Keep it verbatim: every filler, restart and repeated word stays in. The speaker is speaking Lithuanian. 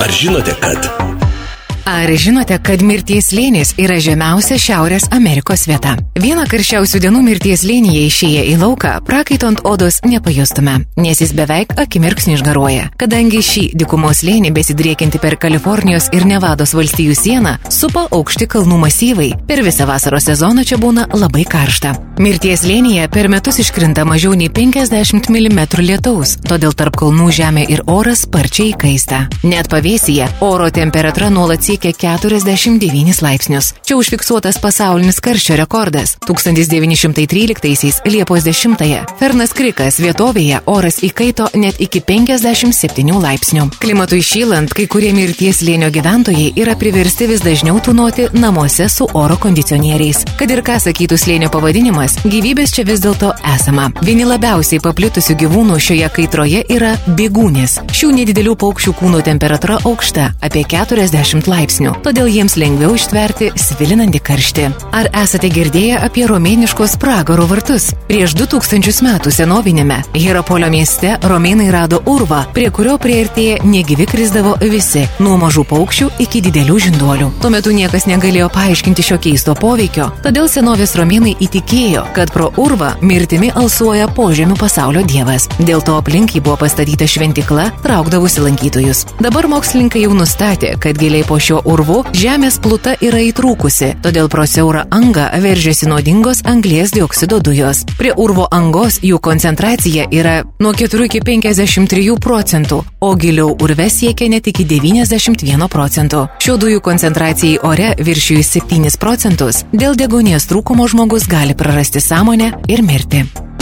Ar žinote, kad... Ar žinote, kad mirties slėnis yra žemiausia Šiaurės Amerikos vieta? Vieną karščiausių dienų mirties slėnyje išėję į lauką, prakaito ant odos nepajustume, nes jis beveik akimirksnį išgaruoja. Kadangi šį dykumos slėnį besidriekianti per Kalifornijos ir Nevados valstijų sieną supa aukšti kalnų masyvai, per visą vasaros sezoną čia būna labai karšta. Mirties slėnyje per metus iškrinta mažiau nei penkiasdešimt milimetrų lietaus, todėl tarp kalnų žemė ir oras sparčiai įkaista. Net pavėsyje oro temperatūra nuolat siekia keturiasdešimt devynis laipsnius. Čia užfiksuotas pasaulinis karščio rekordas. tūkstantis devyni šimtai tryliktaisiais Liepos dešimtąją Fernas Krikas vietovėje oras įkaito net iki penkiasdešimt septynių laipsnių. Klimatui šylant, kai kurie mirties slėnio gyventojai yra priversti vis dažniau tūnoti namuose su oro kondicionieriais. Kad ir ką sakytų slėnio pavadinimas, gyvybės čia vis dėlto esama. Vieni labiausiai paplitusių gyvūnų šioje kaitroje yra bėgūnės. Šių nedidelių paukščių kūno temperatūra aukšta, apie keturiasdešimt laipsnių. Todėl jiems lengviau ištverti svilinantį karštį. Ar esate girdėję apie romėniškos pragaro vartus? Prieš du tūkstančius metų senovinėme Hierapolio mieste romėnai rado urvą, prie kurio priartėję negyvi krisdavo visi, nuo mažų paukščių iki didelių žinduolių. Tuo metu niekas negalėjo paaiškinti šio keisto poveikio, todėl senovės romėnai įtikėjo, kad pro urvą mirtimi alsuoja požemių pasaulio dievas. Dėl to aplink jį buvo pastatyta šventykla, traukdavusi lankytojus. Dabar mokslininkai jau nustatė, kad giliai po šio urvu žemės pluta yra įtrūkusi, todėl pro siaurą angą veržiasi nuodingos anglies dioksido dujos. Prie urvo angos jų koncentracija yra nuo keturių iki penkiasdešimt trijų procentų, o giliau urve siekia net iki devyniasdešimt vieno procento. Šių dujų koncentracijai ore viršijus septynis procentus, dėl deguonies trūkumo žmogus gali prarasti sąmonę ir mirti.